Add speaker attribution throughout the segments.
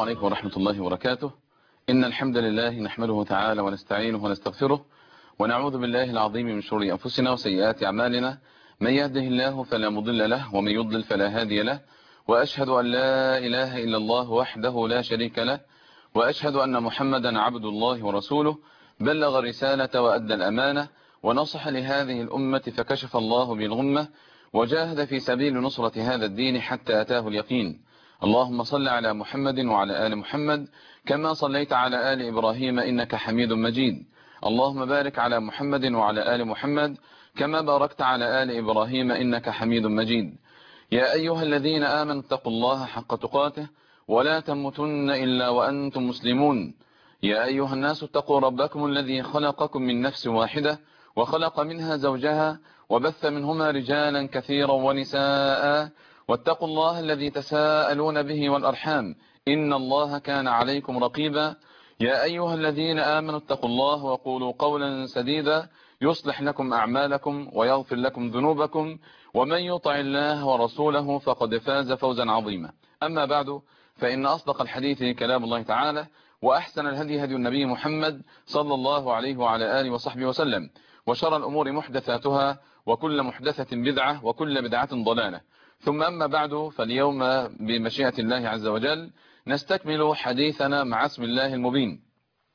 Speaker 1: عليكم ورحمة الله وبركاته. إن الحمد لله نحمده تعالى ونستعينه ونستغفره ونعوذ بالله العظيم من شرور أنفسنا وسيئات أعمالنا. من يهده الله فلا مضل له ومن يضلل فلا هادي له، وأشهد أن لا إله إلا الله وحده لا شريك له، وأشهد أن محمدا عبد الله ورسوله، بلغ الرسالة وأدى الأمانة ونصح لهذه الأمة فكشف الله بالغمة وجاهد في سبيل نصرة هذا الدين حتى أتاه اليقين. اللهم صل على محمد وعلى آل محمد كما صليت على آل إبراهيم إنك حميد مجيد. اللهم بارك على محمد وعلى آل محمد كما باركت على آل إبراهيم إنك حميد مجيد. يا أيها الذين آمنوا اتقوا الله حق تقاته ولا تموتن إلا وأنتم مسلمون. يا أيها الناس اتقوا ربكم الذي خلقكم من نفس واحدة وخلق منها زوجها وبث منهما رجالا كثيرا ونساء، واتقوا الله الذي تساءلون به والأرحام إن الله كان عليكم رقيبا. يا أيها الذين آمنوا اتقوا الله وقولوا قولا سديدا يصلح لكم أعمالكم ويغفر لكم ذنوبكم، ومن يطع الله ورسوله فقد فاز فوزا عظيما. أما بعد، فإن أصدق الحديث كلام الله تعالى، وأحسن الهدي هدي النبي محمد صلى الله عليه وعلى آله وصحبه وسلم، وشر الأمور محدثاتها وكل محدثة بدعة وكل بدعة ضلالة. ثم أما بعد، فاليوم بمشيئة الله عز وجل نستكمل حديثنا مع اسم الله المبين.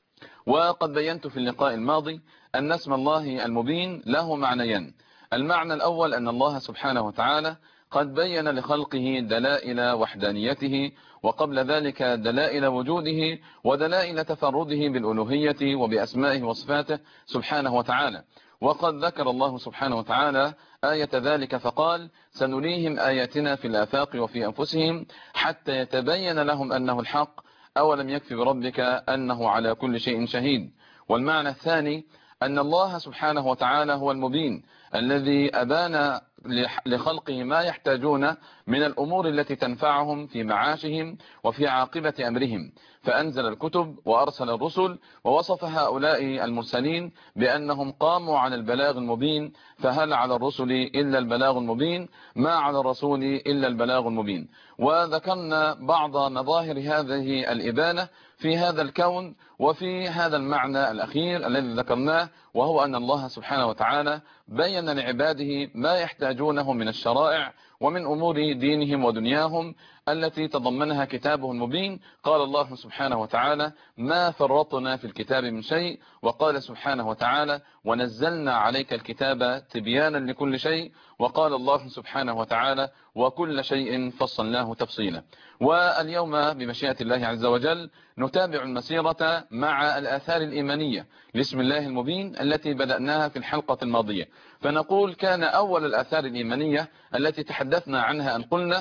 Speaker 1: وقد بينت في اللقاء الماضي أن اسم الله المبين له معنيين. المعنى الأول أن الله سبحانه وتعالى قد بين لخلقه دلائل وحدانيته، وقبل ذلك دلائل وجوده ودلائل تفرده بالألوهية وبأسمائه وصفاته سبحانه وتعالى. وقد ذكر الله سبحانه وتعالى آية ذلك فقال: سنريهم آياتنا في الآفاق وفي أنفسهم حتى يتبين لهم أنه الحق أولم يكفي بربك أنه على كل شيء شهيد. والمعنى الثاني أن الله سبحانه وتعالى هو المبين الذي أبان لخلقه ما يحتاجون من الأمور التي تنفعهم في معاشهم وفي عاقبة أمرهم، فأنزل الكتب وأرسل الرسل ووصف هؤلاء المرسلين بأنهم قاموا على البلاغ المبين. فهل على الرسل إلا البلاغ المبين؟ ما على الرسول إلا البلاغ المبين. وذكرنا بعض مظاهر هذه الإبانة في هذا الكون وفي هذا المعنى الأخير الذي ذكرناه، وهو أن الله سبحانه وتعالى بين لعباده ما يحتاجونه من الشرائع ومن أمور دينهم ودنياهم التي تضمنها كتابه المبين. قال الله سبحانه وتعالى: ما فرطنا في الكتاب من شيء. وقال سبحانه وتعالى: ونزلنا عليك الكتاب تبيانا لكل شيء. وقال الله سبحانه وتعالى: وكل شيء فصلناه تفصيلا. واليوم بمشيئة الله عز وجل نتابع المسيرة مع الآثار الإيمانية لاسم الله المبين التي بدأناها في الحلقة الماضية. فنقول: كان أول الآثار الإيمانية التي تحدثنا عنها أن قلنا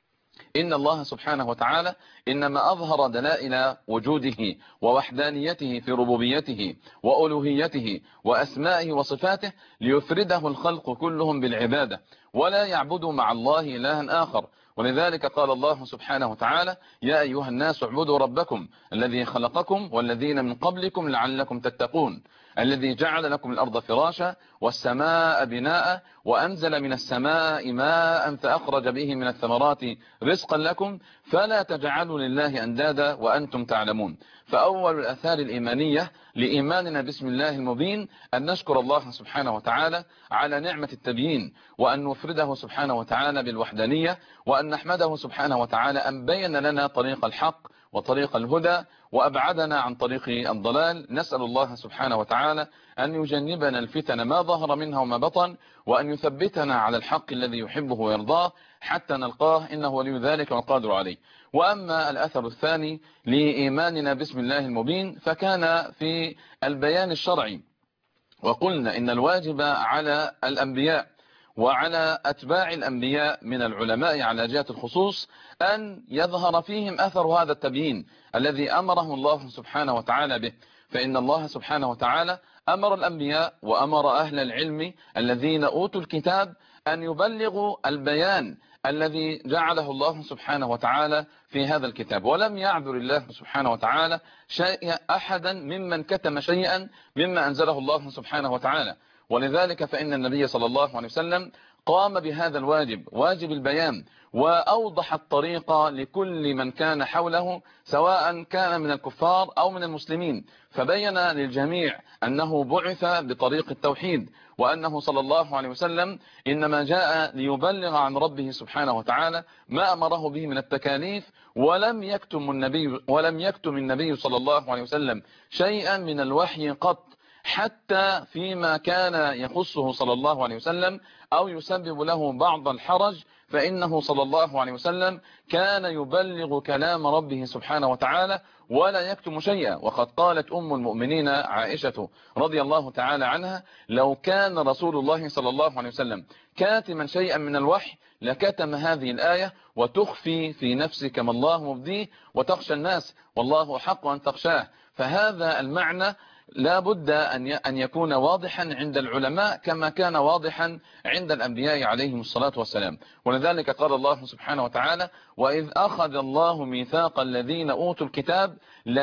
Speaker 1: إن الله سبحانه وتعالى إنما أظهر دلائل وجوده ووحدانيته في ربوبيته وألوهيته وأسمائه وصفاته ليفرده الخلق كلهم بالعبادة ولا يعبدوا مع الله إلها آخر. ولذلك قال الله سبحانه وتعالى: يا أيها الناس اعبدوا ربكم الذي خلقكم والذين من قبلكم لعلكم تتقون، الذي جعل لكم الأرض فراشا والسماء بناء وأنزل من السماء ماء فأخرج به من الثمرات رزقا لكم فلا تجعلوا لله أندادا وأنتم تعلمون. فأول الآثار الإيمانية لإيماننا باسم الله المبين أن نشكر الله سبحانه وتعالى على نعمة التبيين، وأن نفرده سبحانه وتعالى بالوحدانية، وأن نحمده سبحانه وتعالى أن بين لنا طريق الحق وطريق الهدى وأبعدنا عن طريق الضلال. نسأل الله سبحانه وتعالى أن يجنبنا الفتن ما ظهر منها وما بطن، وأن يثبتنا على الحق الذي يحبه ويرضاه حتى نلقاه إنه ولي ذلك والقادر عليه. وأما الأثر الثاني لإيماننا باسم الله المبين فكان في البيان الشرعي. وقلنا إن الواجب على الأنبياء وعلى أتباع الأنبياء من العلماء على جهة الخصوص أن يظهر فيهم أثر هذا التبيين الذي أمرهم الله سبحانه وتعالى به. فإن الله سبحانه وتعالى أمر الأنبياء وأمر أهل العلم الذين أوتوا الكتاب أن يبلغوا البيان الذي جعله الله سبحانه وتعالى في هذا الكتاب، ولم يعذر الله سبحانه وتعالى أحدا ممن كتم شيئا مما أنزله الله سبحانه وتعالى. ولذلك فإن النبي صلى الله عليه وسلم قام بهذا الواجب، واجب البيان، وأوضح الطريق لكل من كان حوله سواء كان من الكفار أو من المسلمين، فبين للجميع أنه بعث بطريق التوحيد، وأنه صلى الله عليه وسلم إنما جاء ليبلغ عن ربه سبحانه وتعالى ما أمره به من التكاليف، ولم يكتم النبي صلى الله عليه وسلم شيئا من الوحي قط، حتى فيما كان يخصه صلى الله عليه وسلم أو يسبب له بعض الحرج، فإنه صلى الله عليه وسلم كان يبلغ كلام ربه سبحانه وتعالى ولا يكتم شيئا. وقد قالت أم المؤمنين عائشة رضي الله تعالى عنها: لو كان رسول الله صلى الله عليه وسلم كاتما شيئا من الوحي لكتم هذه الآية، وتخفي في نفسك ما الله مبديه وتخشى الناس والله حق أن تخشاه. فهذا المعنى لا بد أن يكون واضحا عند العلماء كما كان واضحا عند الأنبياء عليهم الصلاة والسلام. ولذلك قال الله سبحانه وتعالى: وإذ أخذ الله ميثاق الذين أوتوا الكتاب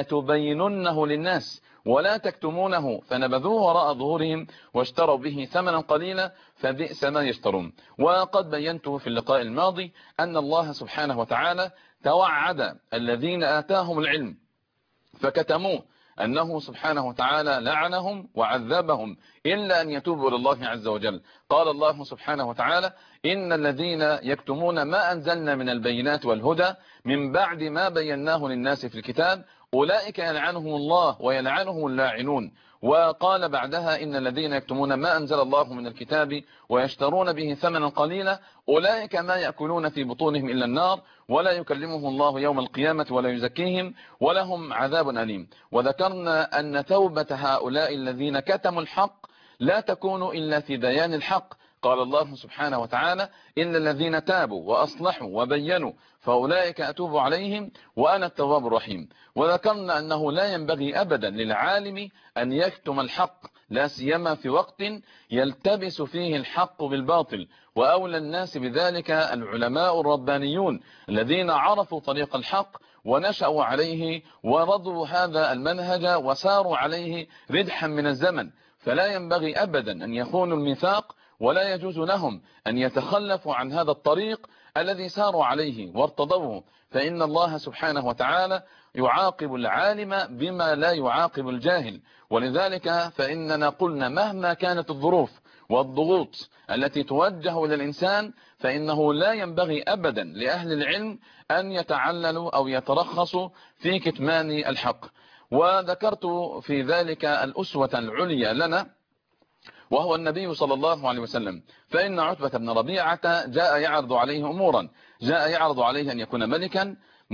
Speaker 1: لتبيننه للناس ولا تكتمونه فنبذوه وراء ظهورهم واشتروا به ثمنا قليلا فبئس ما يشترون. وقد بينته في اللقاء الماضي أن الله سبحانه وتعالى توعد الذين آتاهم العلم فكتموه أنه سبحانه وتعالى لعنهم وعذبهم إلا أن يتوبوا إلى الله عز وجل. قال الله سبحانه وتعالى: إن الذين يكتمون ما أنزلنا من البينات والهدى من بعد ما بيناه للناس في الكتاب أولئك يلعنهم الله ويلعنهم اللاعنون. وقال بعدها: إن الذين يكتمون ما أنزل الله من الكتاب ويشترون به ثمنا قليلا أولئك ما يأكلون في بطونهم إلا النار ولا يكلمهم الله يوم القيامة ولا يزكيهم ولهم عذاب أليم. وذكرنا أن توبة هؤلاء الذين كتموا الحق لا تكون إلا في بيان الحق. قال الله سبحانه وتعالى: إن الذين تابوا وأصلحوا وبينوا فأولئك أتوب عليهم وأنا التواب الرحيم. وذكرنا أنه لا ينبغي أبدا للعالم أن يكتم الحق، لا سيما في وقت يلتبس فيه الحق بالباطل، وأولى الناس بذلك العلماء الربانيون الذين عرفوا طريق الحق ونشأوا عليه ورضوا هذا المنهج وساروا عليه ردحا من الزمن. فلا ينبغي أبدا أن يخونوا الميثاق، ولا يجوز لهم أن يتخلفوا عن هذا الطريق الذي ساروا عليه وارتضوه، فإن الله سبحانه وتعالى يعاقب العالم بما لا يعاقب الجاهل. ولذلك فإننا قلنا مهما كانت الظروف والضغوط التي توجه إلى الإنسان فإنه لا ينبغي أبدا لأهل العلم أن يتعللوا أو يترخصوا في كتمان الحق. وذكرت في ذلك الأسوة العليا لنا وهو النبي صلى الله عليه وسلم، فإن عتبة بن ربيعة جاء يعرض عليه أمورا، جاء يعرض عليه أن يكون ملكا،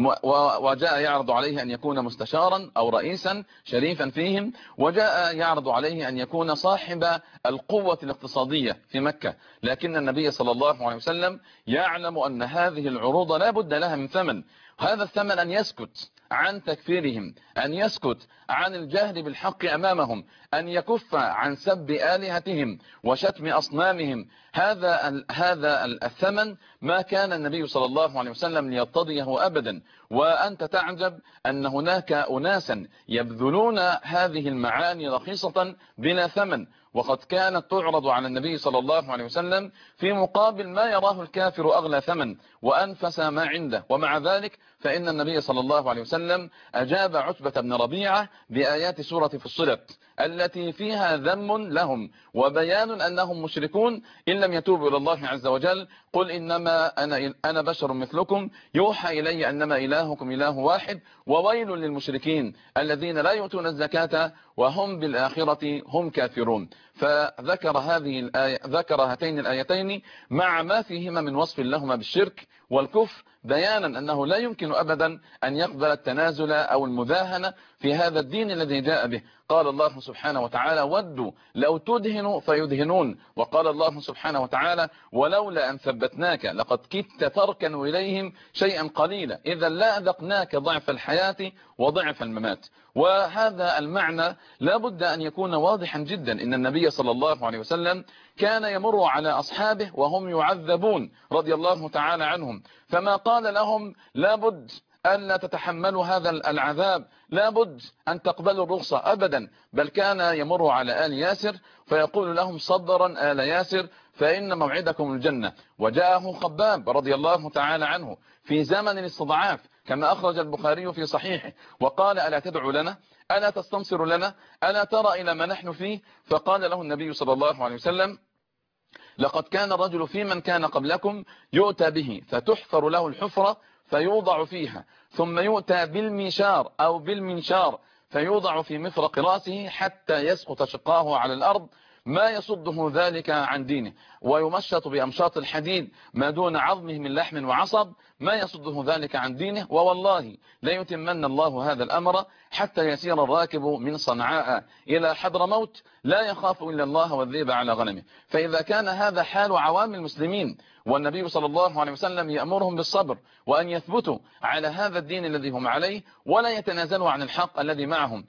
Speaker 1: وجاء يعرض عليه أن يكون مستشارا أو رئيسا شريفا فيهم، وجاء يعرض عليه أن يكون صاحب القوة الاقتصادية في مكة. لكن النبي صلى الله عليه وسلم يعلم أن هذه العروض لا بد لها من ثمن، هذا الثمن أن يسكت عن تكفيرهم، أن يسكت عن الجهل بالحق أمامهم، أن يكف عن سب آلهتهم وشتم أصنامهم. هذا الثمن ما كان النبي صلى الله عليه وسلم ليرتضيه أبدا. وأنت تعجب أن هناك أناسا يبذلون هذه المعاني رخيصة بلا ثمن، وقد كانت تعرض على النبي صلى الله عليه وسلم في مقابل ما يراه الكافر أغلى ثمن وأنفس ما عنده. ومع ذلك فإن النبي صلى الله عليه وسلم أجاب عتبة بن ربيعة بآيات سورة فصلت التي فيها ذم لهم وبيان أنهم مشركون إن لم يتوبوا إلى الله عز وجل. قل إنما أنا بشر مثلكم يوحى إلي أنما إلهكم إله واحد وويل للمشركين الذين لا يؤتون الزكاة وهم بالآخرة هم كافرون. فذكر ذكر هاتين الآيتين مع ما فيهما من وصف لهما بالشرك والكفر بيانا أنه لا يمكن أبدا أن يقبل التنازل أو المذاهنة في هذا الدين الذي جاء به. قال الله سبحانه وتعالى: ودوا لو تدهنوا فيدهنون. وقال الله سبحانه وتعالى: ولولا أن ثبتناك لقد كدت تركن إليهم شيئا قليلا إذا لا أذقناك ضعف الحياة وضعف الممات. وهذا المعنى لا بد أن يكون واضحا جدا. إن النبي صلى الله عليه وسلم كان يمر على أصحابه وهم يعذبون رضي الله تعالى عنهم، فما قال لهم لا بد ألا تتحملوا هذا العذاب، لا بد أن تقبلوا الرخصة أبدا، بل كان يمر على آل ياسر فيقول لهم: صبرا آل ياسر فإن موعدكم الجنة. وجاءه خباب رضي الله تعالى عنه في زمن الاستضعاف كما أخرج البخاري في صحيحه وقال: ألا تدعو لنا؟ ألا تستنصر لنا؟ ألا ترى إلى ما نحن فيه؟ فقال له النبي صلى الله عليه وسلم: لقد كان الرجل في من كان قبلكم يؤتى به فتحفر له الحفرة فيوضع فيها، ثم يؤتى بالميشار أو بالمنشار فيوضع في مفرق رأسه حتى يسقط شقاه على الأرض، ما يصده ذلك عن دينه، ويمشط بأمشاط الحديد ما دون عظمه من لحم وعصب، ما يصده ذلك عن دينه. ووالله لا يتمن الله هذا الأمر حتى يسير الراكب من صنعاء إلى حضرموت لا يخاف إلا الله والذئب على غنمه. فإذا كان هذا حال عوام المسلمين والنبي صلى الله عليه وسلم يأمرهم بالصبر وأن يثبتوا على هذا الدين الذي هم عليه ولا يتنازلوا عن الحق الذي معهم،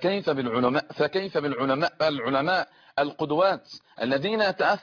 Speaker 1: فكيف بالعلماء القدوات الذين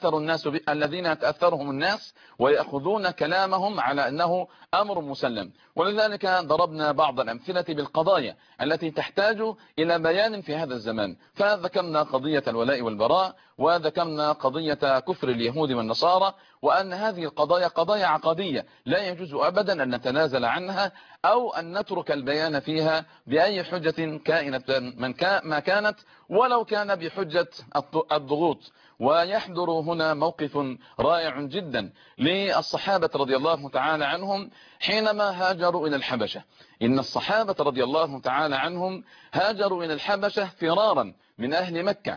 Speaker 1: يتأثرهم الناس ويأخذون كلامهم على أنه أمر مسلم. ولذلك ضربنا بعض الأمثلة بالقضايا التي تحتاج إلى بيان في هذا الزمان، فذكرنا قضية الولاء والبراء، وذكرنا قضية كفر اليهود والنصارى، وأن هذه القضايا قضايا عقدية لا يجوز أبدا أن نتنازل عنها أو أن نترك البيان فيها بأي حجة كائنة ما كانت، ولو كان بحجة الضغوط. ويحضر هنا موقف رائع جدا للصحابة رضي الله تعالى عنهم حينما هاجروا إلى الحبشة. إن الصحابة رضي الله تعالى عنهم هاجروا إلى الحبشة فرارا من أهل مكة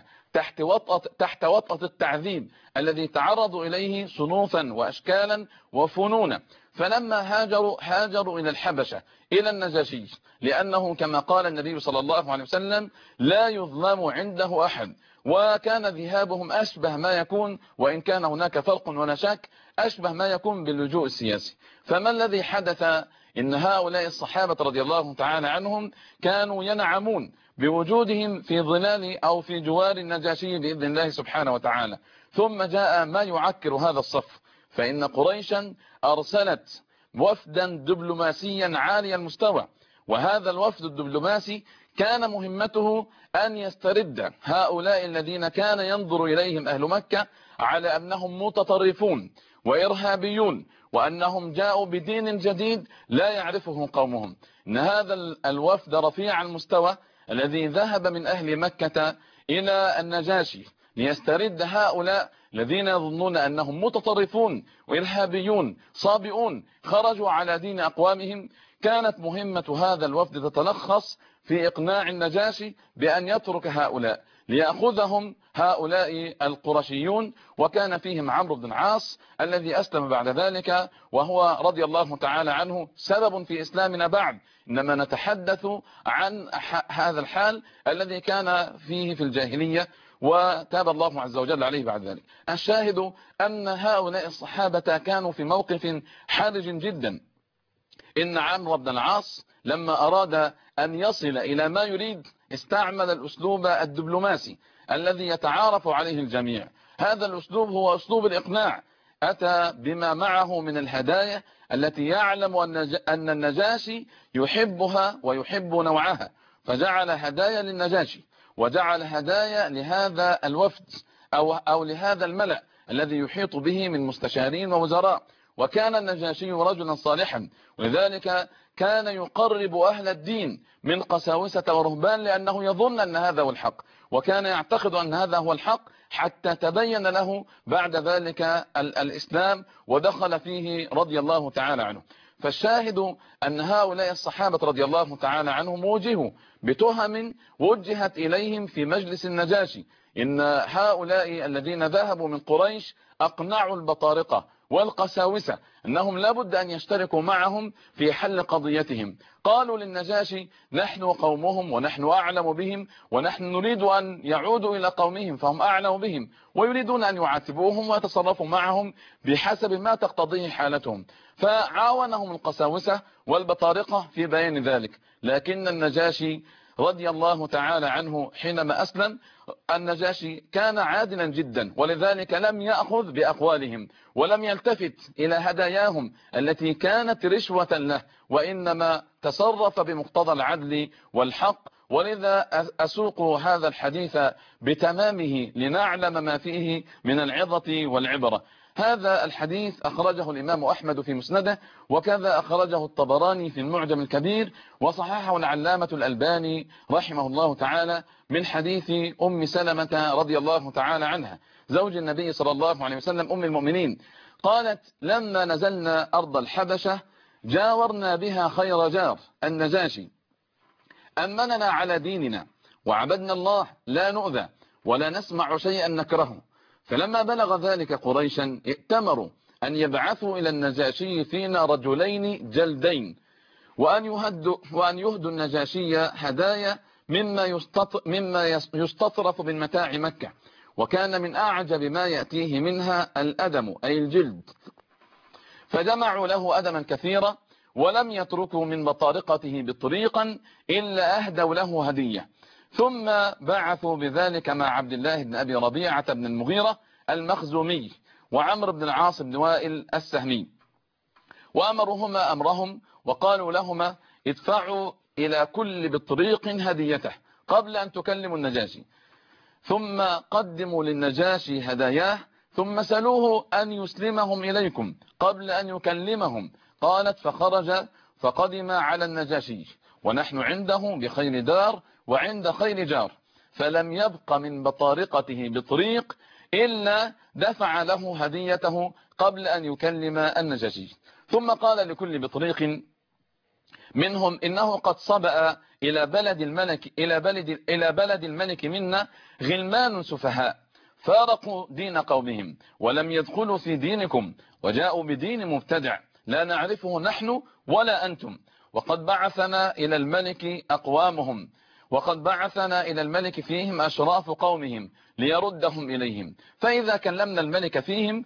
Speaker 1: تحت وطأة التعذيب الذي تعرضوا إليه صنوفا وأشكالا وفنونا. فلما هاجروا إلى الحبشة إلى النجاشي، لأنه كما قال النبي صلى الله عليه وسلم: لا يظلم عنده أحد. وكان ذهابهم أشبه ما يكون، وإن كان هناك فرق ولا شك، أشبه ما يكون باللجوء السياسي. فما الذي حدث؟ إن هؤلاء الصحابة رضي الله تعالى عنهم كانوا ينعمون بوجودهم في ظلال أو في جوار النجاشي بإذن الله سبحانه وتعالى. ثم جاء ما يعكر هذا الصف، فإن قريشا أرسلت وفدا دبلوماسيا عالي المستوى، وهذا الوفد الدبلوماسي كان مهمته أن يسترد هؤلاء الذين كان ينظر إليهم أهل مكة على أنهم متطرفون وإرهابيون، وأنهم جاءوا بدين جديد لا يعرفه قومهم. إن هذا الوفد رفيع المستوى الذي ذهب من أهل مكة إلى النجاشي ليسترد هؤلاء الذين يظنون أنهم متطرفون وإرهابيون صابئون خرجوا على دين أقوامهم، كانت مهمة هذا الوفد تتلخص في إقناع النجاشي بأن يترك هؤلاء ليأخذهم هؤلاء القرشيون. وكان فيهم عمرو بن العاص الذي أسلم بعد ذلك، وهو رضي الله تعالى عنه سبب في إسلامنا بعد، إنما نتحدث عن هذا الحال الذي كان فيه في الجاهلية وتاب الله عز وجل عليه بعد ذلك. الشاهد أن هؤلاء الصحابة كانوا في موقف حرج جدا. إن عمرو بن العاص لما أراد أن يصل إلى ما يريد استعمل الأسلوب الدبلوماسي الذي يتعارف عليه الجميع. هذا الأسلوب هو أسلوب الإقناع، أتى بما معه من الهدايا التي يعلم أن النجاشي يحبها ويحب نوعها، فجعل هدايا للنجاشي وجعل هدايا لهذا الوفد أو لهذا الملأ الذي يحيط به من مستشارين ووزراء. وكان النجاشي رجلا صالحا، ولذلك كان يقرب أهل الدين من قساوسة ورهبان لأنه يظن أن هذا هو الحق، وكان يعتقد أن هذا هو الحق حتى تبين له بعد ذلك الإسلام ودخل فيه رضي الله تعالى عنه. فالشاهد أن هؤلاء الصحابة رضي الله تعالى عنهم وجهوا بتهم وجهت إليهم في مجلس النجاشي. إن هؤلاء الذين ذهبوا من قريش أقنعوا البطارقة والقساوسة أنهم لابد أن يشتركوا معهم في حل قضيتهم. قالوا للنجاشي: نحن قومهم ونحن أعلم بهم، ونحن نريد أن يعودوا إلى قومهم فهم أعلم بهم، ويريدون أن يعاتبوهم ويتصرفوا معهم بحسب ما تقتضيه حالتهم. فعاونهم القساوسة والبطارقة في بيان ذلك. لكن النجاشي رضي الله تعالى عنه حينما أسلم، النجاشي كان عادلا جدا، ولذلك لم يأخذ بأقوالهم ولم يلتفت إلى هداياهم التي كانت رشوة له، وإنما تصرف بمقتضى العدل والحق ولذا أسوق هذا الحديث بتمامه لنعلم ما فيه من العظة والعبرة. هذا الحديث أخرجه الإمام أحمد في مسنده، وكذا أخرجه الطبراني في المعجم الكبير، وصححه العلامة الألباني رحمه الله تعالى من حديث أم سلمة رضي الله تعالى عنها زوج النبي صلى الله عليه وسلم أم المؤمنين. قالت: لما نزلنا أرض الحبشة جاورنا بها خير جار النجاشي، أمننا على ديننا وعبدنا الله لا نؤذى ولا نسمع شيئا نكرهه. فلما بلغ ذلك قريشا ائتمروا أن يبعثوا إلى النجاشي فينا رجلين جلدين، وأن يهدوا النجاشي هدايا مما يستطرف من متاع مكة، وكان من أعجب ما يأتيه منها الأدم أي الجلد. فجمعوا له أدما كثيرا، ولم يتركوا من بطارقته بطريقا إلا أهدوا له هدية. ثم بعثوا بذلك مع عبد الله بن أبي ربيعة بن المغيرة المخزومي وعمرو بن العاص بن وائل السهمي، وأمرهما أمرهم، وقالوا لهما: ادفعوا إلى كل بطريق هديته قبل أن تكلموا النجاشي، ثم قدموا للنجاشي هداياه، ثم سلوه أن يسلمهم إليكم قبل أن يكلمهم. قالت: فخرج فقدم على النجاشي ونحن عنده بخير دار وعند خير جار، فلم يبق من بطارقته بطريق إلا دفع له هديته قبل أن يكلم النجاشي. ثم قال لكل بطريق منهم: إنه قد صبأ إلى بلد الملك منا غلمان سفهاء فارقوا دين قومهم ولم يدخلوا في دينكم، وجاءوا بدين مبتدع لا نعرفه نحن ولا أنتم، وقد بعثنا إلى الملك فيهم أشراف قومهم ليردهم إليهم، فإذا كلمنا الملك فيهم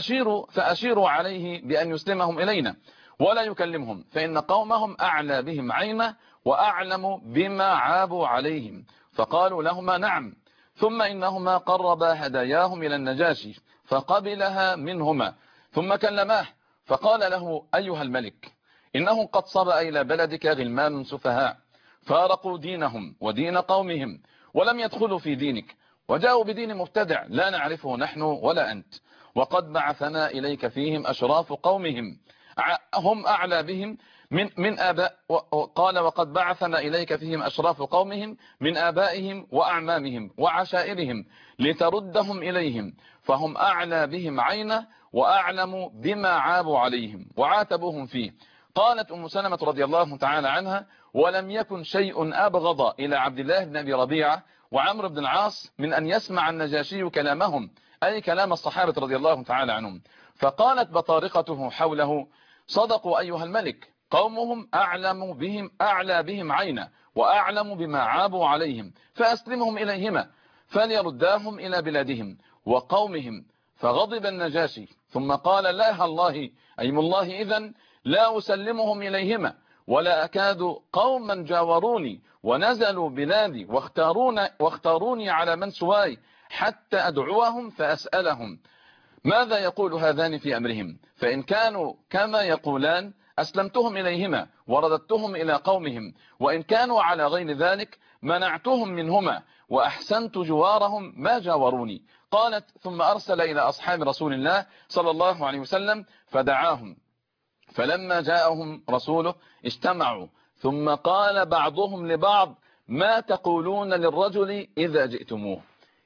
Speaker 1: فأشيروا عليه بأن يسلمهم إلينا ولا يكلمهم، فإن قومهم أعلى بهم عينه وأعلم بما عابوا عليهم. فقالوا لهما: نعم. ثم إنهما قربا هداياهم إلى النجاشي فقبلها منهما، ثم كلماه فقال له: أيها الملك، إنه قد صبأ إلى بلدك غلمان سفهاء فارقوا دينهم ودين قومهم ولم يدخلوا في دينك، وجاءوا بدين مبتدع لا نعرفه نحن ولا أنت، وقد بعثنا إليك فيهم أشراف قومهم هم أعلى بهم من آباء. قال: وقد بعثنا إليك فيهم أشراف قومهم من آبائهم وأعمامهم وعشائرهم لتردهم إليهم، فهم أعلى بهم عينه وأعلم بما عابوا عليهم وعاتبوهم فيه. قالت أم سلمة رضي الله تعالى عنها: ولم يكن شيء أبغض إلى عبد الله بن أبي ربيعة وعمرو بن العاص من أن يسمع النجاشي كلامهم، أي كلام الصحابة رضي الله تعالى عنهم. فقالت بطارقته حوله: صدقوا أيها الملك، قومهم أعلى بهم عينا وأعلم بما عابوا عليهم، فأسلمهم إليهما فليرداهم إلى بلادهم وقومهم. فغضب النجاشي ثم قال: لا الله، أي والله إذن لا أسلمهم إليهما، ولا أكاد قوما جاوروني ونزلوا بلادي واختاروني على من سواي حتى أدعوهم فأسألهم ماذا يقول هذان في أمرهم، فإن كانوا كما يقولان أسلمتهم إليهما ورددتهم إلى قومهم، وإن كانوا على غير ذلك منعتهم منهما وأحسنت جوارهم ما جاوروني. قالت: ثم أرسل إلى أصحاب رسول الله صلى الله عليه وسلم فدعاهم، فلما جاءهم رسوله اجتمعوا، ثم قال بعضهم لبعض: ما تقولون للرجل إذا جئتموه؟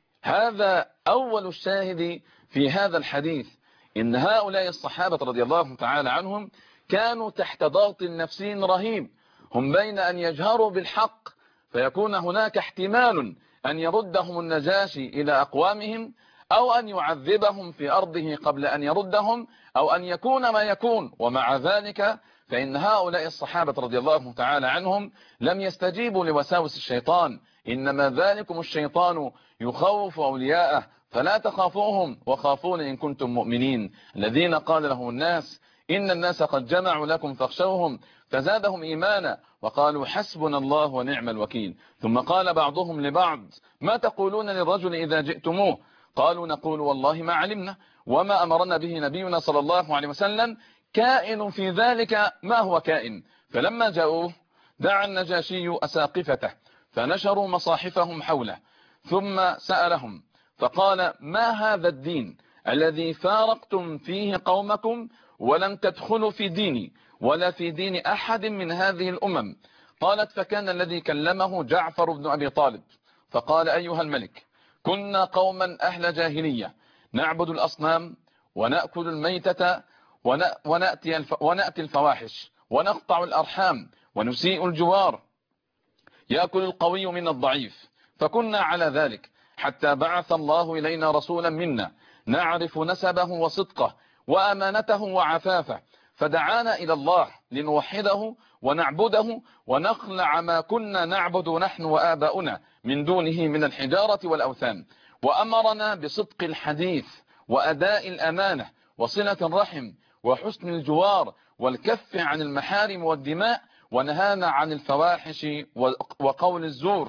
Speaker 1: هذا أول الشاهد في هذا الحديث، إن هؤلاء الصحابة رضي الله تعالى عنهم كانوا تحت ضغط نفسي رهيب، هم بين أن يجهروا بالحق فيكون هناك احتمال أن يردهم النجاشي إلى أقوامهم، أو أن يعذبهم في أرضه قبل أن يردهم، أو أن يكون ما يكون. ومع ذلك فإن هؤلاء الصحابة رضي الله تعالى عنهم لم يستجيبوا لوساوس الشيطان، إنما ذلكم الشيطان يخوف أولياءه فلا تخافوهم وخافون إن كنتم مؤمنين، الذين قال لهم الناس إن الناس قد جمعوا لكم فاخشوهم فزادهم إيمانا وقالوا حسبنا الله ونعم الوكيل. ثم قال بعضهم لبعض: ما تقولون للرجل إذا جئتموه؟ قالوا: نقول والله ما علمنا وما أمرنا به نبينا صلى الله عليه وسلم، كائن في ذلك ما هو كائن. فلما جاءوه دعا النجاشي أساقفته فنشروا مصاحفهم حوله، ثم سألهم فقال: ما هذا الدين الذي فارقتم فيه قومكم ولم تدخلوا في ديني ولا في دين أحد من هذه الأمم؟ قالت: فكان الذي كلمه جعفر بن أبي طالب فقال: أيها الملك، كنا قوما أهل جاهلية نعبد الأصنام ونأكل الميتة ونأتي الفواحش ونقطع الأرحام ونسيء الجوار، يأكل القوي من الضعيف، فكنا على ذلك حتى بعث الله إلينا رسولا منا نعرف نسبه وصدقه وأمانته وعفافه، فدعانا إلى الله لنوحده ونعبده ونخلع ما كنا نعبد نحن وآباؤنا من دونه من الحجارة والأوثان، وأمرنا بصدق الحديث وأداء الأمانة وصلة الرحم وحسن الجوار والكف عن المحارم والدماء، ونهانا عن الفواحش وقول الزور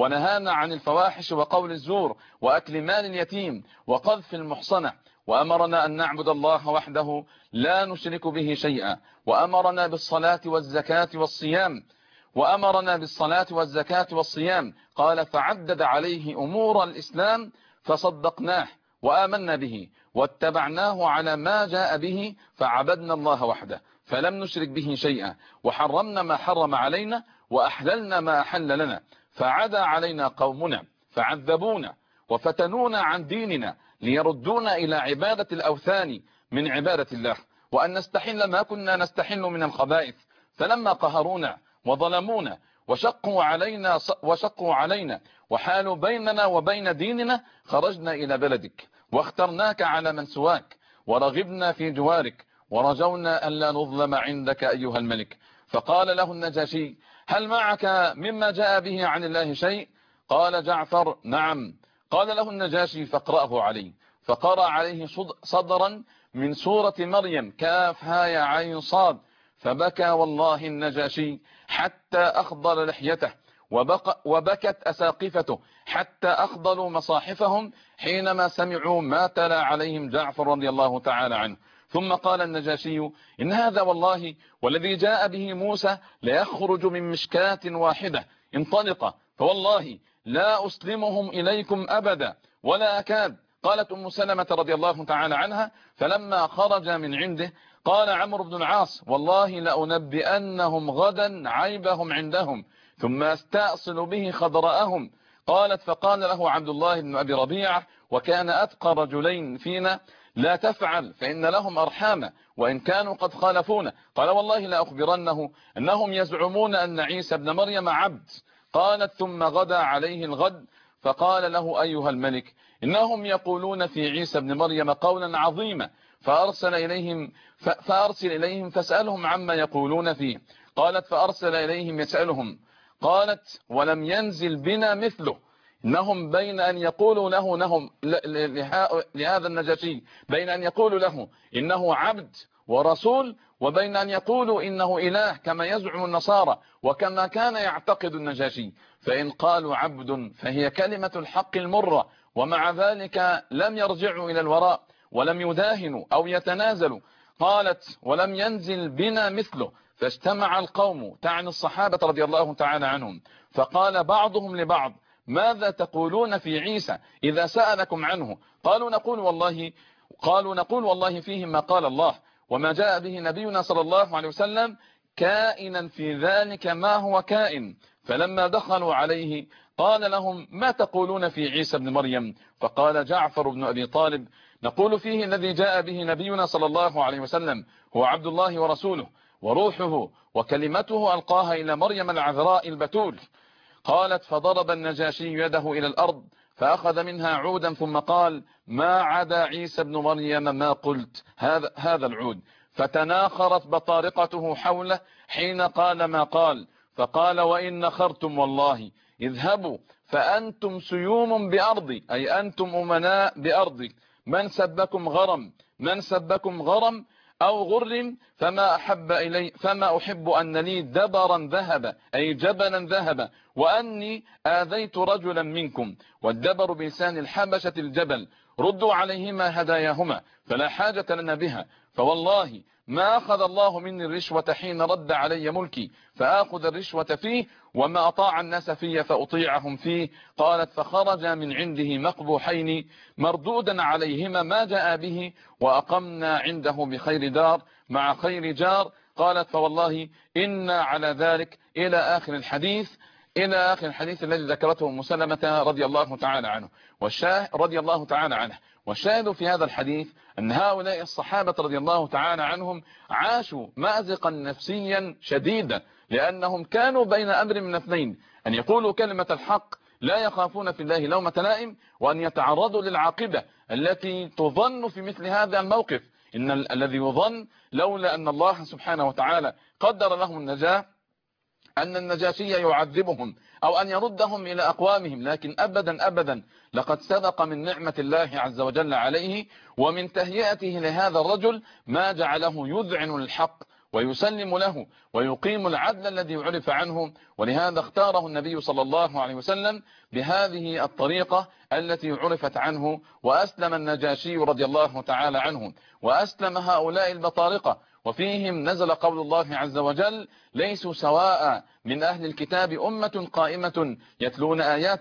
Speaker 1: وأكل مال اليتيم وقذف المحصنة، وأمرنا أن نعبد الله وحده لا نشرك به شيئا، وأمرنا بالصلاة والزكاة والصيام. قال: فعدد عليه أمور الإسلام فصدقناه وآمنا به واتبعناه على ما جاء به، فعبدنا الله وحده فلم نشرك به شيئا، وحرمنا ما حرم علينا وأحللنا ما أحل لنا، فعدا علينا قومنا فعذبونا وفتنونا عن ديننا ليردونا إلى عبادة الأوثان من عبادة الله، وأن نستحل ما كنا نستحل من الخبائث، فلما قهرونا وظلمونا وشقوا علينا وحالوا بيننا وبين ديننا، خرجنا إلى بلدك واخترناك على من سواك ورغبنا في جوارك ورجونا ألا نظلم عندك أيها الملك. فقال له النجاشي: هل معك مما جاء به عن الله شيء؟ قال جعفر: نعم. قال له النجاشي: فاقرأه عليه. فقرأ عليه صدرا من سورة مريم كاف ها يا عين صاد، فبكى والله النجاشي حتى أخضل لحيته، وبكت أساقفته حتى أخضلوا مصاحفهم حينما سمعوا ما تلا عليهم جعفر رضي الله تعالى عنه. ثم قال النجاشي: إن هذا والله والذي جاء به موسى ليخرج من مشكاة واحدة، انطلق فوالله لا أسلمهم إليكم أبدا ولا أكاد. قالت أم سلمة رضي الله تعالى عنها: فلما خرج من عنده قال عمرو بن العاص: والله لأنبئنهم غدا عيبهم عندهم ثم استأصل به خضراءهم. قالت: فقال له عبد الله بن أبي ربيعة وكان أتقى رجلين فينا: لا تفعل فإن لهم أرحاما وإن كانوا قد خالفونا. قال: والله لا أخبرنه أنهم يزعمون أن عيسى بن مريم عبد. قالت: ثم غدا عليه الغد فقال له: أيها الملك، إنهم يقولون في عيسى بن مريم قولا عظيما، فأرسل إليهم فاسألهم عما يقولون فيه. قالت: فأرسل إليهم يسألهم. قالت: ولم ينزل بنا مثله. إنهم بين أن يقولوا له لهذا النجاشي بين أن يقولوا له إنه عبد ورسول، وبين أن يقولوا إنه إله كما يزعم النصارى وكما كان يعتقد النجاشي. فإن قالوا عبد فهي كلمة الحق المرة، ومع ذلك لم يرجعوا إلى الوراء ولم يداهنوا أو يتنازلوا. قالت: ولم ينزل بنا مثله. فاجتمع القوم تعني الصحابة رضي الله تعالى عنهم، فقال بعضهم لبعض: ماذا تقولون في عيسى إذا سألكم عنه؟ قالوا نقول والله فيه ما قال الله وما جاء به نبينا صلى الله عليه وسلم، كائنا في ذلك ما هو كائن. فلما دخلوا عليه قال لهم: ما تقولون في عيسى بن مريم؟ فقال جعفر بن أبي طالب: نقول فيه الذي جاء به نبينا صلى الله عليه وسلم هو عبد الله ورسوله وروحه وكلمته ألقاها إلى مريم العذراء البتول. قالت: فضرب النجاشي يده إلى الأرض فأخذ منها عودا ثم قال: ما عدا عيسى بن مريم ما قلت هذا العود. فتناخرت بطارقته حوله حين قال ما قال، فقال: وإن نخرتم والله اذهبوا فأنتم سيوم بأرضي، أي أنتم أمناء بأرضي. من سبكم غرم أو غر فما أحب أن لي دبرا ذهب، أي جبلا ذهب، وأني آذيت رجلا منكم. والدبر بلسان الحبشة الجبل. ردوا عليهما هداياهما فلا حاجة لنا بها، فوالله ما أخذ الله مني الرشوة حين رد علي ملكي فآخذ الرشوة فيه، وما أطاع الناس في فأطيعهم فيه. قالت فخرج من عنده مقبوحين مردودا عليهما ما جاء به، وأقمنا عنده بخير دار مع خير جار. قالت فوالله إنا على ذلك إلى آخر الحديث، إلى آخر الحديث الذي ذكرته أم سلمة رضي الله تعالى عنه رضي الله تعالى عنه. والشاهد في هذا الحديث أن هؤلاء الصحابة رضي الله تعالى عنهم عاشوا مأزقا نفسيا شديدا، لأنهم كانوا بين أمر من اثنين: أن يقولوا كلمة الحق لا يخافون في الله لومة لائم، وأن يتعرضوا للعاقبة التي تظن في مثل هذا الموقف. إن الذي يظن لولا أن الله سبحانه وتعالى قدر لهم النجاة أن النجاشي يعذبهم أو أن يردهم إلى أقوامهم، لكن أبدا أبدا، لقد سبق من نعمة الله عز وجل عليه ومن تهيئته لهذا الرجل ما جعله يذعن الحق ويسلم له ويقيم العدل الذي عرف عنه. ولهذا اختاره النبي صلى الله عليه وسلم بهذه الطريقة التي عرفت عنه، وأسلم النجاشي رضي الله تعالى عنه، وأسلم هؤلاء البطارقة. وفيهم نزل قول الله عز وجل: ليسوا سواء من أهل الكتاب أمة قائمة يتلون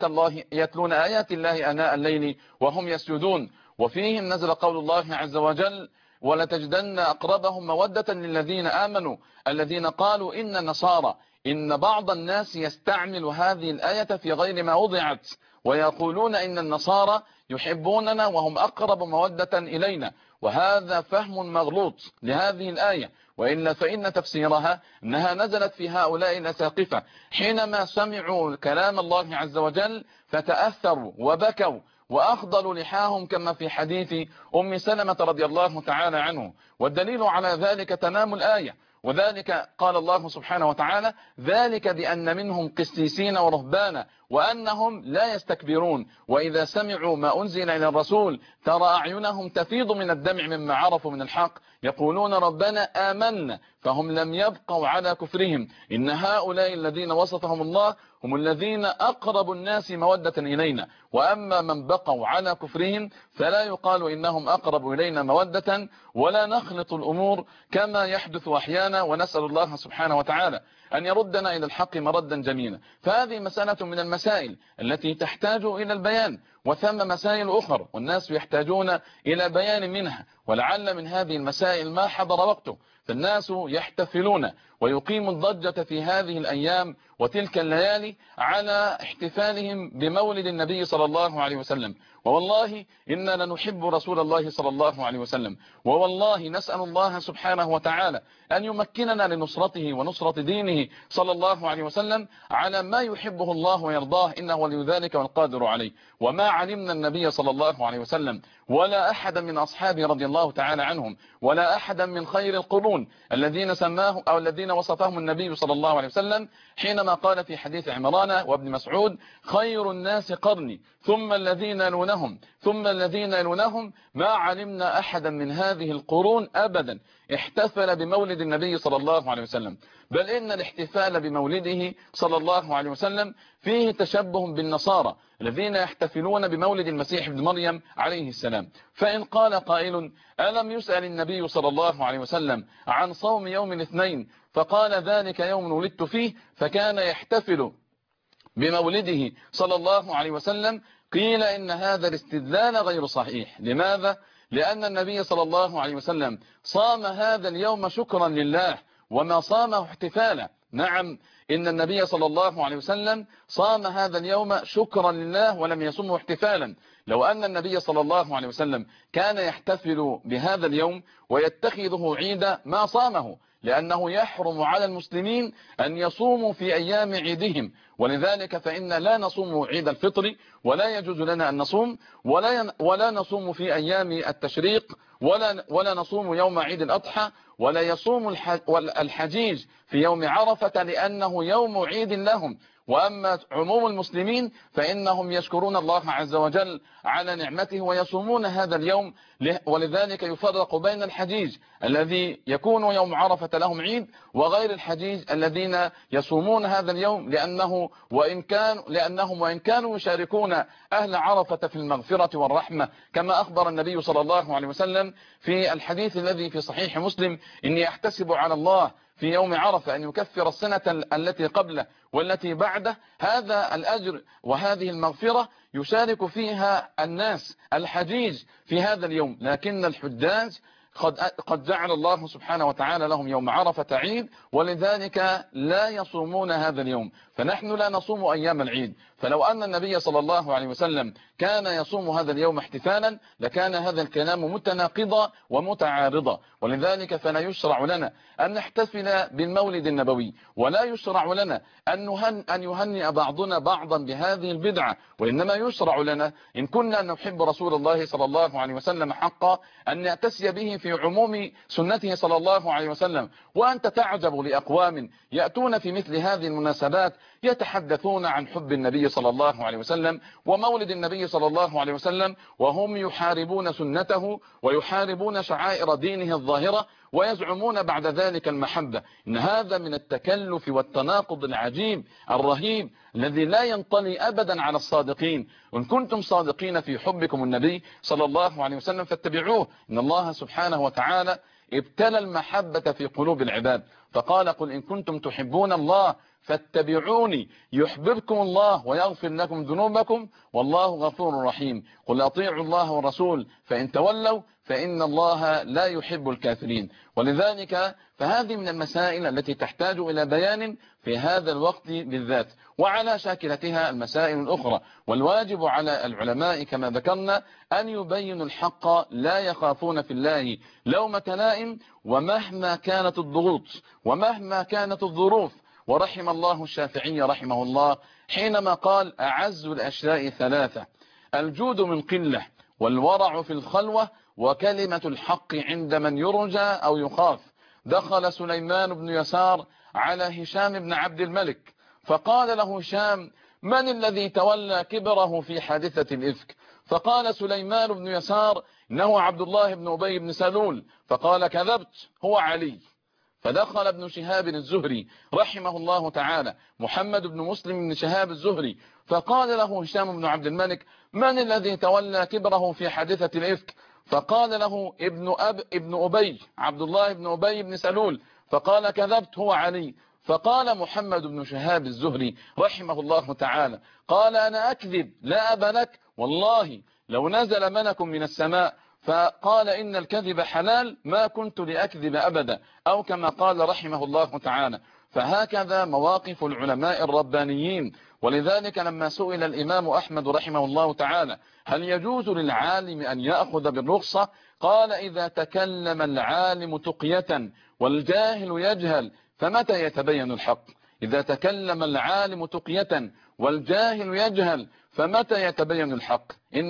Speaker 1: آيات الله آناء الليل وهم يسجدون. وفيهم نزل قول الله عز وجل: ولتجدن أقربهم مودة للذين آمنوا الذين قالوا إن نصارى. إن بعض الناس يستعمل هذه الآية في غير ما وضعت، ويقولون إن النصارى يحبوننا وهم أقرب مودة إلينا، وهذا فهم مغلوط لهذه الآية. وإلا فإن تفسيرها أنها نزلت في هؤلاء الأساقفة حينما سمعوا كلام الله عز وجل فتأثروا وبكوا وأخضلوا لحاهم، كما في حديث أم سلمة رضي الله تعالى عنه. والدليل على ذلك تمام الآية، وذلك قال الله سبحانه وتعالى: ذلك بأن منهم قسيسين ورهبانا وأنهم لا يستكبرون وإذا سمعوا ما أنزل إلى الرسول ترى أعينهم تفيض من الدمع مما عرفوا من الحق يقولون ربنا آمنا فهم لم يبقوا على كفرهم إن هؤلاء الذين وصفهم الله هم الذين أقرب الناس مودة إلينا، وأما من بقوا على كفرهم فلا يقال إنهم أقرب إلينا مودة، ولا نخلط الأمور كما يحدث أحيانا. ونسأل الله سبحانه وتعالى أن يردنا إلى الحق مردا جميلا. فهذه مسألة من المسائل التي تحتاج إلى البيان، وثم مسائل أخرى والناس يحتاجون إلى بيان منها، ولعل من هذه المسائل ما حضر وقته. فالناس يحتفلون ويقيموا الضجة في هذه الأيام وتلك الليالي على احتفالهم بمولد النبي صلى الله عليه وسلم. ووالله إننا لنحب رسول الله صلى الله عليه وسلم، ووالله نسأل الله سبحانه وتعالى أن يمكننا لنصرته ونصرة دينه صلى الله عليه وسلم على ما يحبه الله ويرضاه، إنه ولي ذلك والقادر عليه. وما علمنا النبي صلى الله عليه وسلم ولا أحدا من أصحابه رضي الله تعالى عنهم ولا أحدا من خير القرون الذين سماه أو الذين وصفهم النبي صلى الله عليه وسلم حينما قال في حديث عمران وابن مسعود: خير الناس قرني ثم الذين يلونهم ثم الذين يلونهم. ما علمنا أحدا من هذه القرون أبدا احتفل بمولد النبي صلى الله عليه وسلم، بل إن الاحتفال بمولده صلى الله عليه وسلم فيه تشبه بالنصارى الذين يحتفلون بمولد المسيح ابن مريم عليه السلام. فإن قال قائل: ألم يسأل النبي صلى الله عليه وسلم عن صوم يوم الاثنين فقال ذلك يوم ولدت فيه فكان يحتفل بمولده صلى الله عليه وسلم؟ قيل إن هذا الاستدلال غير صحيح. لماذا؟ لأن النبي صلى الله عليه وسلم صام هذا اليوم شكرا لله وما صامه احتفالا. نعم، إن النبي صلى الله عليه وسلم صام هذا اليوم شكرا لله ولم يصمه احتفالا. لو أن النبي صلى الله عليه وسلم كان يحتفل بهذا اليوم ويتخذه عيدا ما صامه، لأنه يحرم على المسلمين أن يصوموا في أيام عيدهم. ولذلك فإن لا نصوم عيد الفطر ولا يجوز لنا أن نصوم ولا نصوم في أيام التشريق ولا نصوم يوم عيد الأضحى ولا يصوم الحجيج في يوم عرفة لأنه يوم عيد لهم. وأما عموم المسلمين فإنهم يشكرون الله عز وجل على نعمته ويصومون هذا اليوم، ولذلك يفرق بين الحجيج الذي يكون يوم عرفة لهم عيد وغير الحجيج الذين يصومون هذا اليوم، لأنهم وإن كانوا يشاركون أهل عرفة في المغفرة والرحمة، كما أخبر النبي صلى الله عليه وسلم في الحديث الذي في صحيح مسلم: إني أحتسب على الله في يوم عرفة أن يكفر السنة التي قبله والتي بعده. هذا الأجر وهذه المغفرة يشارك فيها الناس الحجيج في هذا اليوم، لكن الحجاج قد جعل الله سبحانه وتعالى لهم يوم عرفة عيد، ولذلك لا يصومون هذا اليوم، فنحن لا نصوم أيام العيد. فلو أن النبي صلى الله عليه وسلم كان يصوم هذا اليوم احتفالا لكان هذا الكلام متناقضا ومتعارضا، ولذلك فلا يشرع لنا أن نحتفل بالمولد النبوي، ولا يشرع لنا أن يهنئ بعضنا بعضا بهذه البدعة، وإنما يشرع لنا إن كنا نحب رسول الله صلى الله عليه وسلم حقا أن نأتسي به في عموم سنته صلى الله عليه وسلم. وأنت تعجب لأقوام يأتون في مثل هذه المناسبات يتحدثون عن حب النبي صلى الله عليه وسلم ومولد النبي صلى الله عليه وسلم، وهم يحاربون سنته ويحاربون شعائر دينه الظاهرة، ويزعمون بعد ذلك المحبة. إن هذا من التكلف والتناقض العجيب الرهيب الذي لا ينطلي أبدا على الصادقين. وإن كنتم صادقين في حبكم النبي صلى الله عليه وسلم فاتبعوه. إن الله سبحانه وتعالى ابتلى المحبة في قلوب العباد، فقال: قل إن كنتم تحبون الله فاتبعوني يحببكم الله ويغفر لكم ذنوبكم والله غفور رحيم. قل أطيعوا الله والرسول فإن تولوا فإن الله لا يحب الكافرين. ولذلك فهذه من المسائل التي تحتاج إلى بيان في هذا الوقت بالذات، وعلى شاكلتها المسائل الأخرى. والواجب على العلماء كما ذكرنا أن يبينوا الحق لا يخافون في الله لومة لائم، ومهما كانت الضغوط ومهما كانت الظروف. ورحم الله الشافعي رحمه الله حينما قال: أعز الأشياء ثلاثة: الجود من قلة، والورع في الخلوة، وكلمة الحق عند من يرجى أو يخاف. دخل سليمان بن يسار على هشام بن عبد الملك فقال له هشام: من الذي تولى كبره في حادثة الإفك؟ فقال سليمان بن يسار: إنه عبد الله بن أبي بن سلول. فقال: كذبت، هو علي. فدخل ابن شهاب الزهري رحمه الله تعالى محمد بن مسلم بن شهاب الزهري فقال له هشام بن عبد الملك: من الذي تولى كبره في حادثة الإفك؟ فقال له ابن أبي عبد الله بن أبي بن سلول. فقال: كذبت، هو علي. فقال محمد بن شهاب الزهري رحمه الله تعالى: قال: أنا أكذب لا أب لك، والله لو نزل ملك من السماء فقال إن الكذب حلال ما كنت لأكذب أبدا، أو كما قال رحمه الله تعالى. فهكذا مواقف العلماء الربانيين. ولذلك لما سئل الإمام أحمد رحمه الله تعالى: هل يجوز للعالم أن يأخذ بالرخصة؟ قال: إذا تكلم العالم تقية والجاهل يجهل فمتى يتبين الحق؟ إذا تكلم العالم تقية والجاهل يجهل فمتى يتبين الحق؟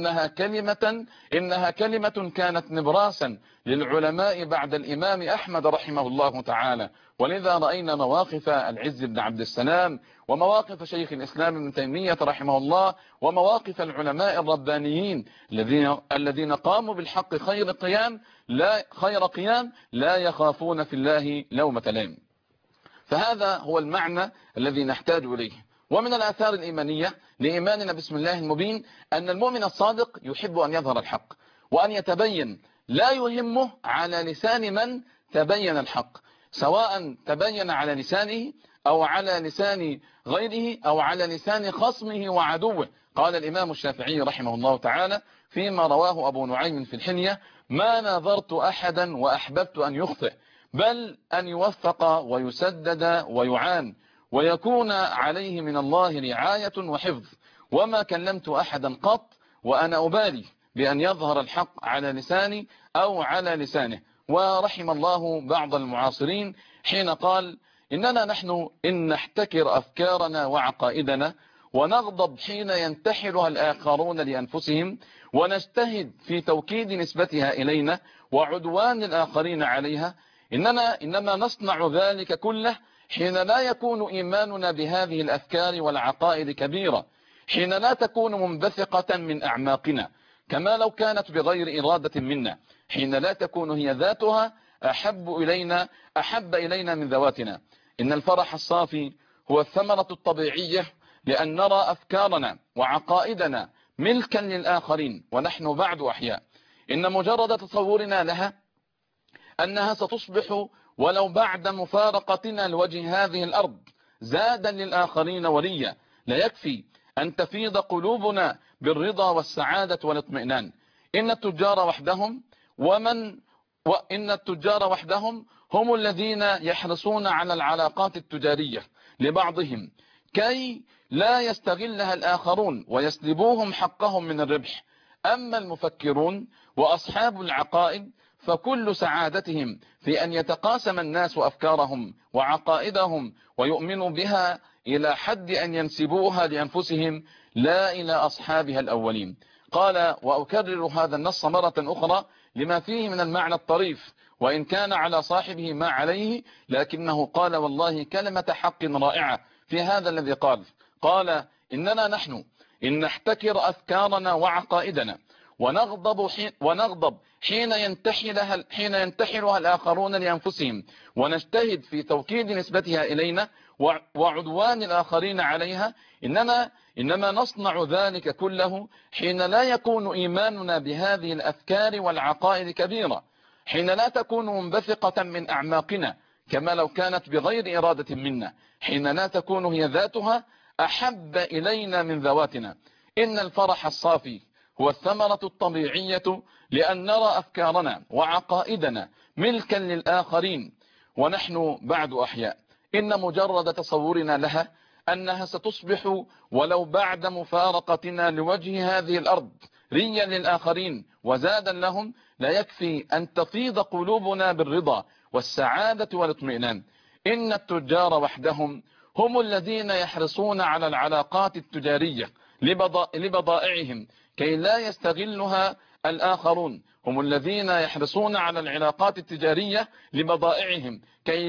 Speaker 1: إنها كلمة كانت نبراسا للعلماء بعد الإمام أحمد رحمه الله تعالى. ولذا رأينا مواقف العز بن عبد السلام ومواقف شيخ الإسلام ابن تيمية رحمه الله ومواقف العلماء الربانيين الذين قاموا بالحق خير قيام لا يخافون في الله لومة لائم. فهذا هو المعنى الذي نحتاج إليه. ومن الآثار الإيمانية لإيماننا بسم الله المبين أن المؤمن الصادق يحب أن يظهر الحق وأن يتبين، لا يهمه على لسان من تبين الحق، سواء تبين على لسانه أو على لسان غيره أو على لسان خصمه وعدوه. قال الإمام الشافعي رحمه الله تعالى فيما رواه أبو نعيم في الحلية: ما ناظرت أحدا وأحببت أن يخطئ، بل أن يوفق ويسدد ويعان ويكون عليه من الله رعاية وحفظ، وما كلمت أحدا قط وأنا أبالي بأن يظهر الحق على لساني أو على لسانه. ورحم الله بعض المعاصرين حين قال: إننا نحن إن نحتكر أفكارنا وعقائدنا ونغضب حين ينتحلها الآخرون لأنفسهم، ونجتهد في توكيد نسبتها إلينا وعدوان الآخرين عليها، إنما نصنع ذلك كله حين لا يكون إيماننا بهذه الأفكار والعقائد كبيرة، حين لا تكون منبثقة من أعماقنا كما لو كانت بغير إرادة منا، حين لا تكون هي ذاتها أحب إلينا من ذواتنا. إن الفرح الصافي هو الثمرة الطبيعية لأن نرى أفكارنا وعقائدنا ملكا للآخرين ونحن بعد أحياء. إن مجرد تصورنا لها أنها ستصبح ولو بعد مفارقتنا لوجه هذه الأرض زادا للآخرين وليا لا يكفي أن تفيض قلوبنا بالرضا والسعادة والاطمئنان. إن التجار وحدهم هم الذين يحرصون على العلاقات التجارية لبعضهم كي لا يستغلها الآخرون ويسلبوهم حقهم من الربح. أما المفكرون وأصحاب العقائد فكل سعادتهم في أن يتقاسم الناس أفكارهم وعقائدهم ويؤمنوا بها إلى حد أن ينسبوها لأنفسهم لا إلى أصحابها الأولين. قال: وأكرر هذا النص مرة أخرى لما فيه من المعنى الطريف، وإن كان على صاحبه ما عليه، لكنه قال والله كلمة حق رائعة في هذا الذي قال: إننا نحن إن نحتكر أفكارنا وعقائدنا ونغضب حين ينتحلها الآخرون لأنفسهم، ونجتهد في توكيد نسبتها إلينا وعدوان الآخرين عليها، إنما نصنع ذلك كله حين لا يكون إيماننا بهذه الأفكار والعقائد كبيرة، حين لا تكون منبثقة من أعماقنا كما لو كانت بغير إرادة منا، حين لا تكون هي ذاتها أحب إلينا من ذواتنا. إن الفرح الصافي هو الثمرة الطبيعية لأن نرى أفكارنا وعقائدنا ملكا للآخرين ونحن بعد أحياء. إن مجرد تصورنا لها أنها ستصبح ولو بعد مفارقتنا لوجه هذه الأرض ريا للآخرين وزادا لهم لا يكفي أن تفيض قلوبنا بالرضا والسعادة والاطمئنان. إن التجار وحدهم هم الذين يحرصون على العلاقات التجارية لبضائعهم كي لا يستغلها الآخرون، هم الذين يحرصون على العلاقات التجارية لبضائعهم كي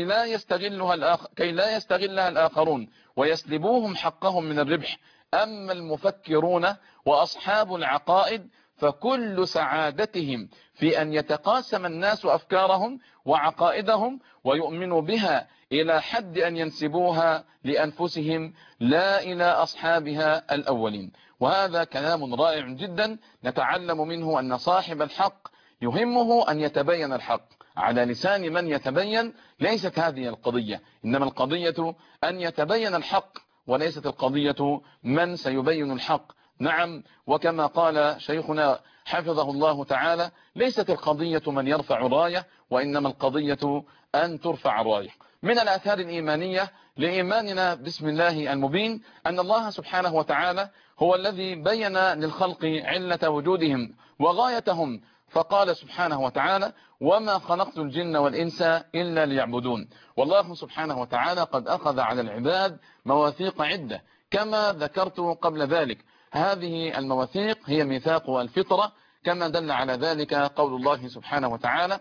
Speaker 1: لا يستغلها الآخرون ويسلبوهم حقهم من الربح. أما المفكرون وأصحاب العقائد فكل سعادتهم في أن يتقاسم الناس أفكارهم وعقائدهم ويؤمنوا بها إلى حد أن ينسبوها لأنفسهم لا إلى أصحابها الأولين. وهذا كلام رائع جدا نتعلم منه أن صاحب الحق يهمه أن يتبين الحق على لسان من يتبين. ليست هذه القضية، إنما القضية أن يتبين الحق وليست القضية من سيبين الحق. نعم، وكما قال شيخنا حفظه الله تعالى: ليست القضية من يرفع راية، وإنما القضية أن ترفع راية. من الآثار الإيمانية لإيماننا بسم الله المبين أن الله سبحانه وتعالى هو الذي بين للخلق علة وجودهم وغايتهم، فقال سبحانه وتعالى: وما خلقت الجن والإنس إلا ليعبدون. والله سبحانه وتعالى قد أخذ على العباد مواثيق عدة كما ذكرت قبل ذلك. هذه المواثيق هي ميثاق الفطرة كما دل على ذلك قول الله سبحانه وتعالى: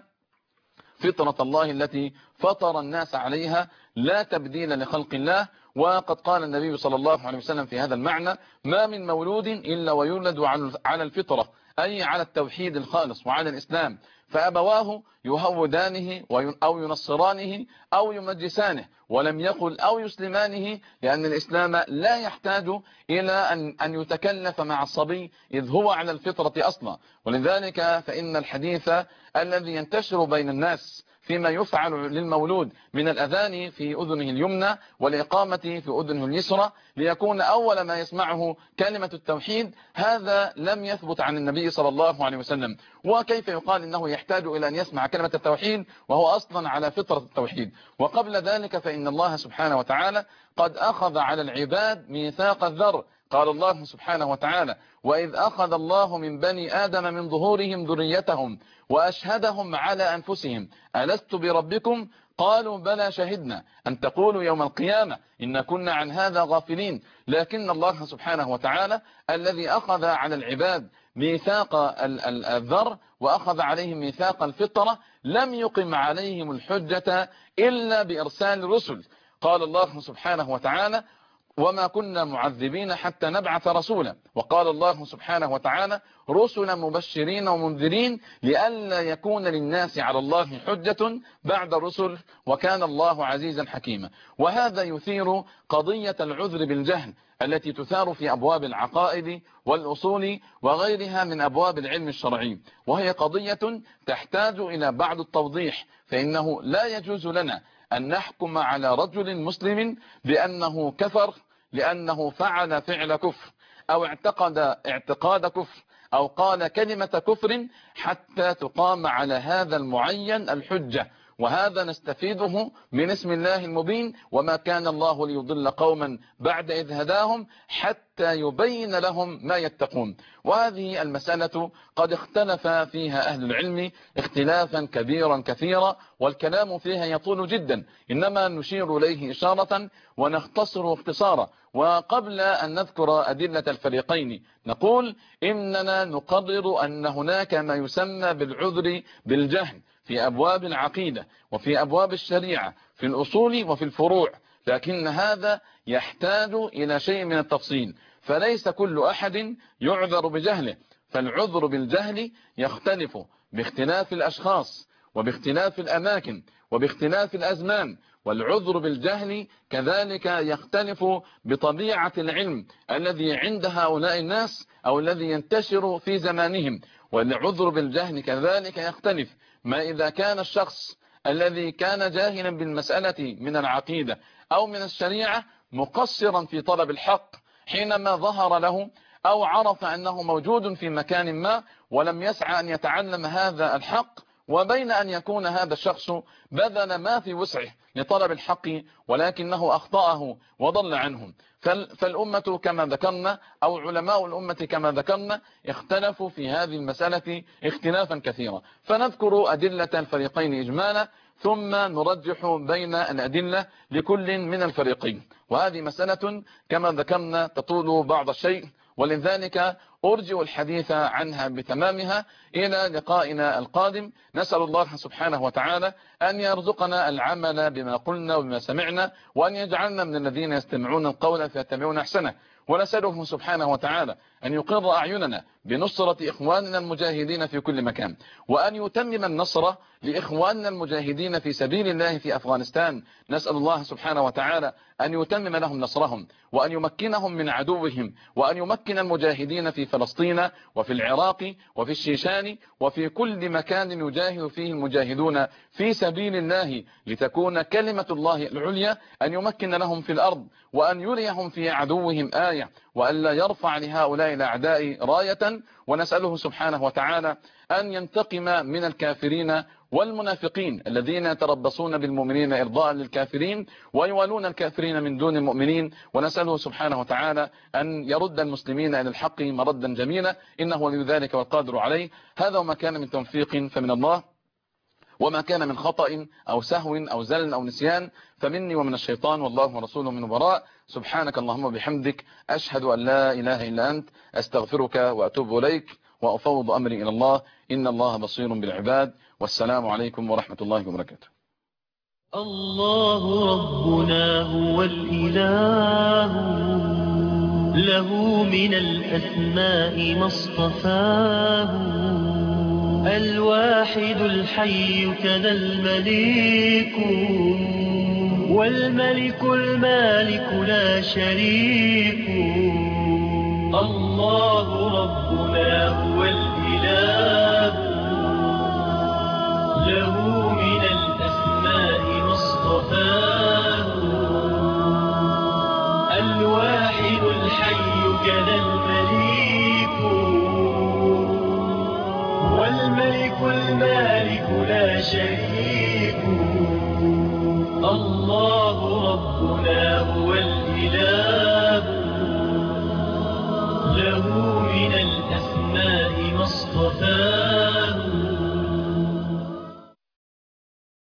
Speaker 1: فطرة الله التي فطر الناس عليها لا تبديل لخلق الله. وقد قال النبي صلى الله عليه وسلم في هذا المعنى: ما من مولود إلا ويولد على الفطرة، أي على التوحيد الخالص وعلى الإسلام، فأبواه يهودانه أو ينصرانه أو يمجسانه، ولم يقل أو يسلمانه، لأن الإسلام لا يحتاج إلى أن يتكلف مع الصبي إذ هو على الفطرة أصلا. ولذلك فإن الحديث الذي ينتشر بين الناس فيما يفعل للمولود من الأذان في أذنه اليمنى والإقامة في أذنه اليسرى ليكون أول ما يسمعه كلمة التوحيد، هذا لم يثبت عن النبي صلى الله عليه وسلم. وكيف يقال إنه يحتاج إلى أن يسمع كلمة التوحيد وهو أصلا على فطرة التوحيد؟ وقبل ذلك فإن الله سبحانه وتعالى قد أخذ على العباد ميثاق الذر. قال الله سبحانه وتعالى: وإذ أخذ الله من بني آدم من ظهورهم ذريتهم وأشهدهم على أنفسهم ألست بربكم قالوا بلى شهدنا أن تقولوا يوم القيامة إن كنا عن هذا غافلين. لكن الله سبحانه وتعالى الذي أخذ على العباد ميثاق الذر وأخذ عليهم ميثاق الفطرة لم يقم عليهم الحجة إلا بإرسال رسل. قال الله سبحانه وتعالى: وما كنا معذبين حتى نبعث رسولا. وقال الله سبحانه وتعالى: رسلا مبشرين ومنذرين لئلا يكون للناس على الله حجة بعد الرسل وكان الله عزيزا حكيما. وهذا يثير قضية العذر بالجهل التي تثار في أبواب العقائد والأصول وغيرها من أبواب العلم الشرعي، وهي قضية تحتاج إلى بعض التوضيح. فإنه لا يجوز لنا أن نحكم على رجل مسلم بأنه كفر لأنه فعل فعل كفر أو اعتقد اعتقاد كفر أو قال كلمة كفر حتى تقام على هذا المعين الحجة. وهذا نستفيده من اسم الله المبين: وما كان الله ليضل قوما بعد إذ هداهم حتى يبين لهم ما يتقون. وهذه المسألة قد اختلف فيها أهل العلم اختلافا كبيرا كثيرا، والكلام فيها يطول جدا، إنما نشير إليه إشارة ونختصر اختصارا. وقبل أن نذكر أدلة الفريقين نقول إننا نقرر أن هناك ما يسمى بالعذر بالجهل في أبواب العقيدة وفي أبواب الشريعة في الأصول وفي الفروع، لكن هذا يحتاج إلى شيء من التفصيل. فليس كل أحد يعذر بجهله، فالعذر بالجهل يختلف باختلاف الأشخاص وباختلاف الأماكن وباختلاف الأزمان. والعذر بالجهل كذلك يختلف بطبيعة العلم الذي عند هؤلاء الناس أو الذي ينتشر في زمانهم. والعذر بالجهل كذلك يختلف ما إذا كان الشخص الذي كان جاهلا بالمسألة من العقيدة أو من الشريعة مقصرا في طلب الحق حينما ظهر له، أو عرف أنه موجود في مكان ما ولم يسعى أن يتعلم هذا الحق، وبين أن يكون هذا الشخص بذل ما في وسعه لطلب الحق ولكنه أخطأه وضل عنهم. فالأمة كما ذكرنا أو علماء الأمة كما ذكرنا اختلفوا في هذه المسألة اختلافا كثيرا. فنذكر أدلة الفريقين إجمالا ثم نرجح بين الأدلة لكل من الفريقين. وهذه مسألة كما ذكرنا تطول بعض الشيء، ولذلك أرجع الحديث عنها بتمامها إلى لقائنا القادم. نسأل الله سبحانه وتعالى أن يرزقنا العمل بما قلنا وبما سمعنا، وأن يجعلنا من الذين يستمعون القول فيتبعون أحسنه. ونسأله سبحانه وتعالى أن يقر أعيننا بنصرة إخواننا المجاهدين في كل مكان، وأن يتمم النصر لإخواننا المجاهدين في سبيل الله في أفغانستان. نسأل الله سبحانه وتعالى أن يتمم لهم نصرهم وأن يمكنهم من عدوهم، وأن يمكن المجاهدين في فلسطين وفي العراق وفي الشيشان وفي كل مكان يجاهد فيه المجاهدون في سبيل الله لتكون كلمة الله العليا، أن يمكن لهم في الأرض وأن يريهم في عدوهم آية، وأن لا يرفع لهؤلاء الأعداء راية. ونسأله سبحانه وتعالى أن ينتقم من الكافرين والمنافقين الذين يتربصون بالمؤمنين إرضاء للكافرين ويوالون الكافرين من دون المؤمنين. ونسأله سبحانه وتعالى أن يرد المسلمين إلى الحق مردا جميلا، إنه ولي ذلك والقادر عليه. هذا وما كان من توفيق فمن الله، وما كان من خطأ أو سهو أو زلل أو نسيان فمني ومن الشيطان، والله ورسوله من براء. سبحانك اللهم وبحمدك، أشهد أن لا إله إلا أنت، أستغفرك وأتوب إليك وأفوض أمري إلى الله، إن الله بصير بالعباد. والسلام عليكم ورحمة الله وبركاته.
Speaker 2: الله ربنا هو الإله، له من الأسماء ما اصطفاه، الواحد الحي كذا المليك، والملك المالك لا شريك. الله ربنا هو الإله، له من الأسماء ما اصطفاه، الواحد الحي كذا المليك، والملك المالك لا شريك. الله ربنا هو الإله.